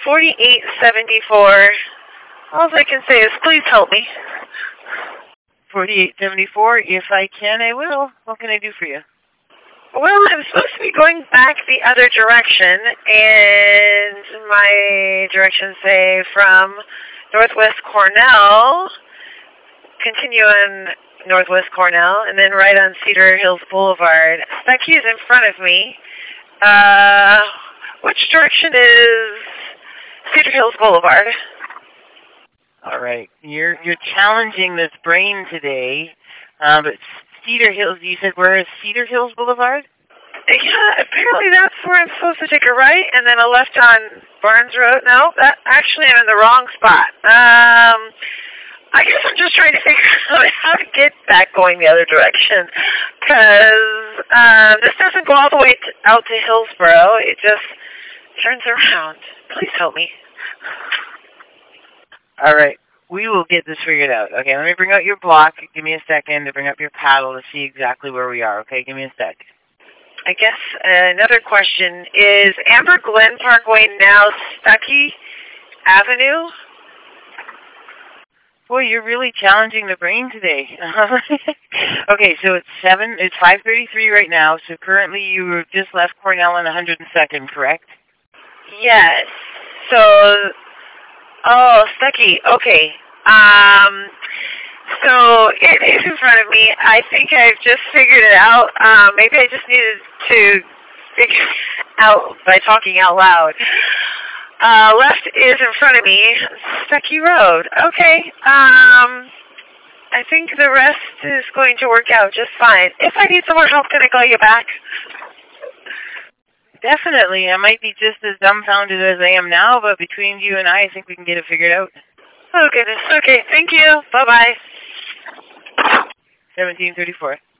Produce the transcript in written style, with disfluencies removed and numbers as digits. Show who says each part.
Speaker 1: 4874. All I can say is please help me.
Speaker 2: 4874, if I can, I will. What can I do for you?
Speaker 1: Well, I'm supposed to be going back the other direction, and my directions say from Northwest Cornell, continue on Northwest Cornell, and then right on Cedar Hills Boulevard. Stuckey is in front of me. Which direction is Cedar Hills Boulevard?
Speaker 2: All right. You're challenging this brain today, but Cedar Hills, you said where is Cedar Hills Boulevard?
Speaker 1: Yeah, apparently that's where I'm supposed to take a right and then a left on Barnes Road. No, actually I'm in the wrong spot. I guess I'm just trying to figure out how to get back going the other direction, because this doesn't go all the way out to Hillsboro. It just turns around. Please help me.
Speaker 2: All right. We will get this figured out. Okay, let me bring out your block. Give me a second to bring up your paddle to see exactly where we are. Okay, give me a sec.
Speaker 1: I guess another question is Amber Glen Parkway now Stuckey Avenue?
Speaker 2: Boy, you're really challenging the brain today. Okay, so it's 5:33 right now. So currently you just left Cornell on 102nd, correct?
Speaker 1: Yes. So, Stuckey. Okay. So it is in front of me. I think I've just figured it out. Maybe I just needed to figure it out by talking out loud. Left is in front of me. Stuckey Road. Okay. I think the rest is going to work out just fine. If I need some more help, can I call you back?
Speaker 2: Definitely. I might be just as dumbfounded as I am now, but between you and I think we can get it figured out.
Speaker 1: Oh, goodness. Okay, thank you. Bye-bye.
Speaker 2: 1734.